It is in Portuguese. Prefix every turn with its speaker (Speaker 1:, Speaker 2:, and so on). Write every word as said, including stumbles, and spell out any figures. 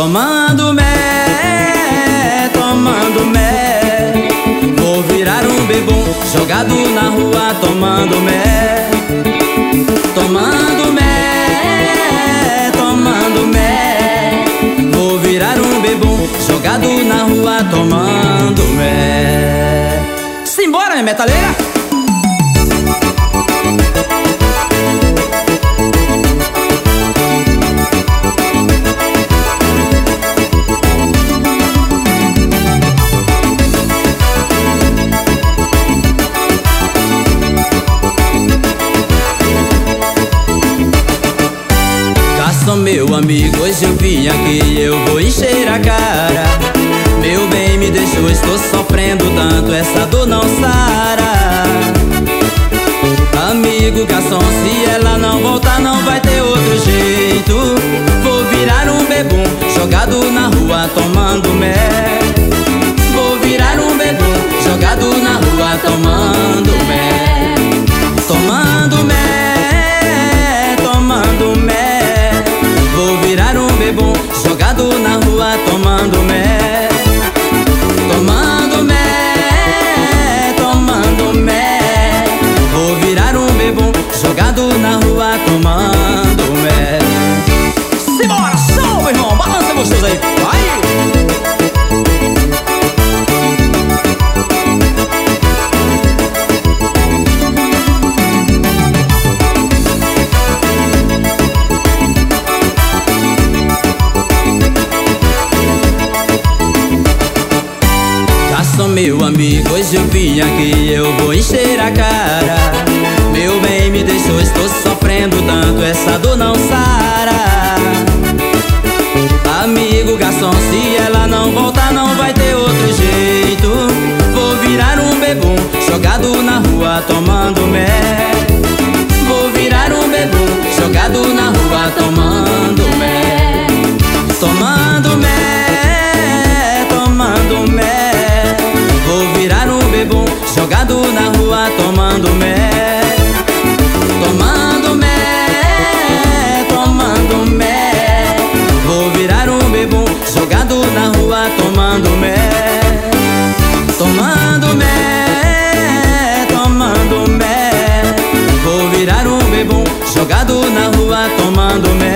Speaker 1: Tomando mé, tomando mé, vou virar um bebum jogado na rua tomando mé. Tomando mé, tomando mé, vou virar um bebum jogado na rua tomando mé. Simbora, minha metaleira! Meu amigo, hoje eu vim aqui, eu vou encher a cara. Meu bem me deixou, estou sofrendo tanto, essa dor não sara. Amigo garçom, se ela não voltar não vai ter outro jeito. Vou virar um bebum jogado na rua tomando mé. Vou virar um bebum jogado na rua tomando mé. Tomando mé, tomando mé, vou virar um bebum jogado na rua tomando mé. Tomando mé, tomando mé, vou virar um bebum jogado na rua tomando mé. Simbora, show, meu irmão, balança gostoso aí, vai! Meu amigo, hoje eu vim aqui, eu vou encher a cara. Meu bem me deixou, estou sofrendo tanto, essa dor não sara. Amigo garçom, se ela não voltar não vai ter outro jeito. Vou virar um bebum jogado na rua tomando mé. Vou virar um bebum jogado na rua tomando mé. Tomando mé, tomando mé, vou virar um bebum jogado na rua tomando mé. Tomando mé, tomando mé, vou virar um bebum jogado na rua tomando mé. Tomando mé, tomando mé, vou virar um bebum jogado na rua tomando mé.